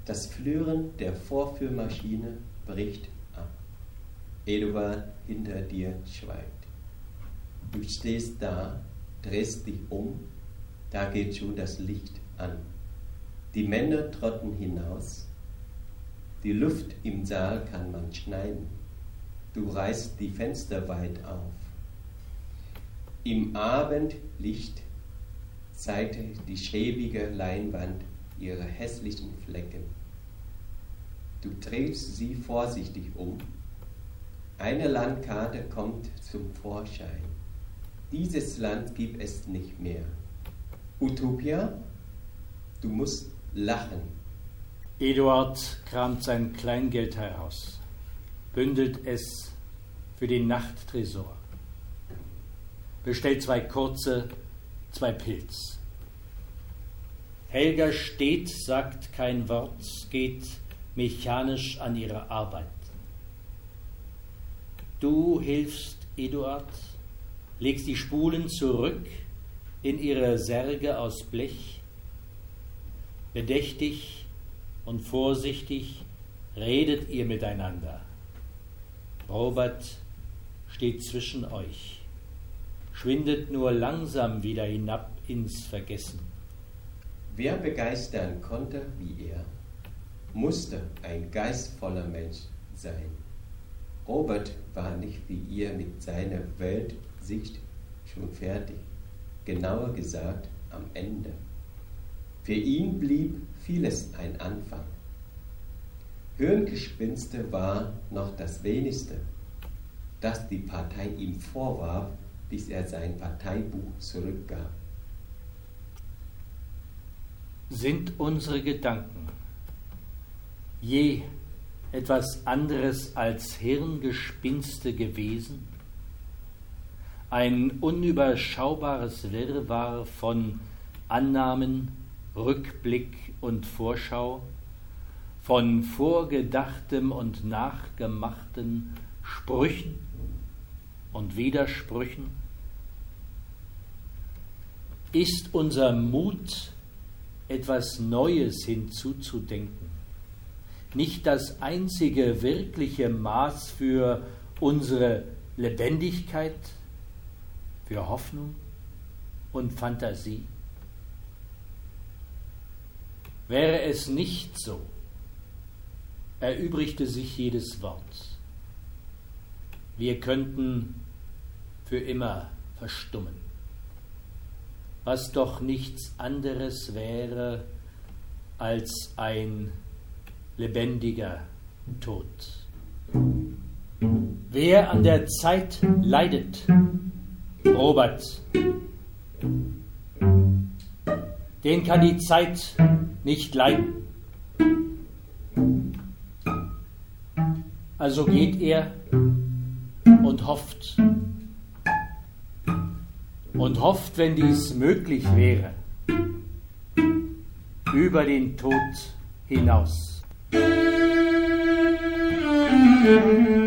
Das Flirren der Vorführmaschine bricht ab. Eduard hinter dir schweigt. Du stehst da, drehst dich um, da geht schon das Licht an. Die Männer trotten hinaus. Die Luft im Saal kann man schneiden. Du reißt die Fenster weit auf. Im Abendlicht zeigte die schäbige Leinwand ihre hässlichen Flecken. Du drehst sie vorsichtig um. Eine Landkarte kommt zum Vorschein. Dieses Land gibt es nicht mehr. Utopia? Du musst lachen. Eduard kramt sein Kleingeld heraus, bündelt es für den Nachttresor, bestellt 2 kurze, 2 Pilz. Helga steht, sagt kein Wort, geht mechanisch an ihre Arbeit. Du hilfst Eduard, legst die Spulen zurück in ihre Särge aus Blech. Bedächtig und vorsichtig redet ihr miteinander. Robert steht zwischen euch, schwindet nur langsam wieder hinab ins Vergessen. Wer begeistern konnte wie er, musste ein geistvoller Mensch sein. Robert war nicht wie ihr mit seiner Weltsicht schon fertig, genauer gesagt am Ende. Für ihn blieb vieles ein Anfang. Hirngespinste war noch das Wenigste, das die Partei ihm vorwarf, bis er sein Parteibuch zurückgab. Sind unsere Gedanken je etwas anderes als Hirngespinste gewesen? Ein unüberschaubares Wirrwarr von Annahmen, Rückblick und Vorschau, von vorgedachtem und nachgemachten Sprüchen und Widersprüchen? Ist unser Mut, etwas Neues hinzuzudenken, nicht das einzige wirkliche Maß für unsere Lebendigkeit, für Hoffnung und Fantasie? Wäre es nicht so, erübrigte sich jedes Wort. Wir könnten für immer verstummen, was doch nichts anderes wäre als ein lebendiger Tod. Wer an der Zeit leidet, Robert, den kann die Zeit nicht leiden. Also geht er und hofft, wenn dies möglich wäre, über den Tod hinaus.